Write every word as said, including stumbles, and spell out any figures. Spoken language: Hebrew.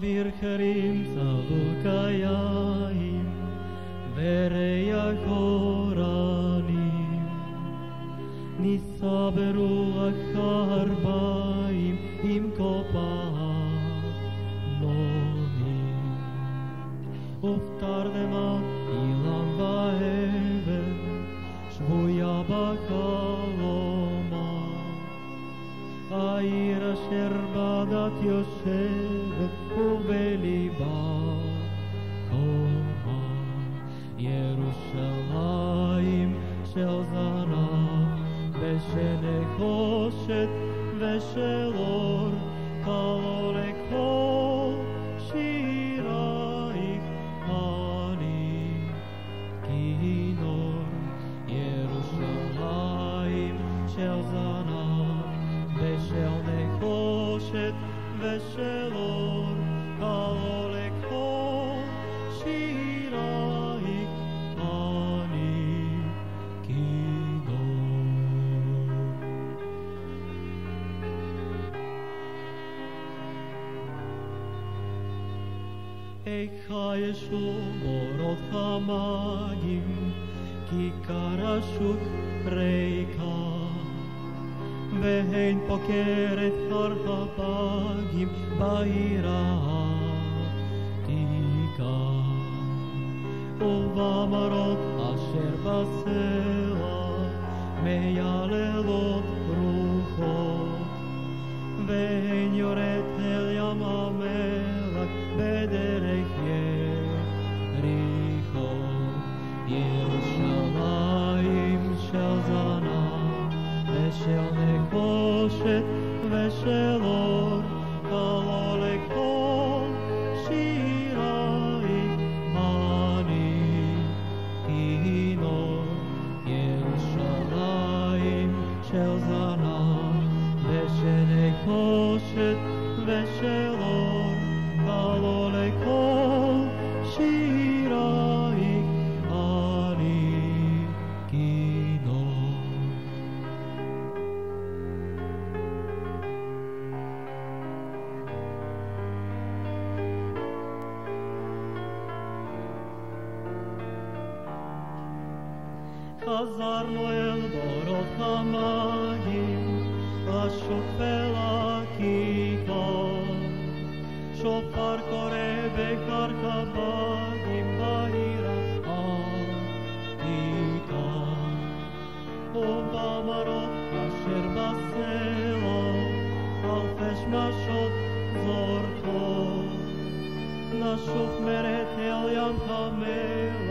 אוויר קרים צלוק היין וריח אורנים נישא ברוח הארבעים עם קופמונים ופתרדמה אילן ואבן שבויה בחלומה העיר אשר בדת יושבת ובליבה קומה ירושלים של זהב ושל נחושת ושל אור קלו לכל שירייך אני כינור ירושלים של זהב ושל נחושת ושל אור קלו לכל שירייך אני כינור. איכה ישוב אורות חמגים כיכר השוק ריקה והן פוקרת הרחפגים בעיר העתיקה ובמרות אשר בסלע מייללות רוחות והן יורד אל ים המלח בדרך יריחו ירושלים של זהב ושל נחושת ושל אור קלו לכל שירייך אני כינור ירושלים של זהב ושל נחושת ושל אור קלו לכל שירייך אני כינור. חזרנו אל בורות חמגים לשוק ולכיכר שופר קורא בקרקבגים בעיר העתיקה ובמרות אשר בסלע אלפי שמשות זורקות נשוף מרד אל ים המלח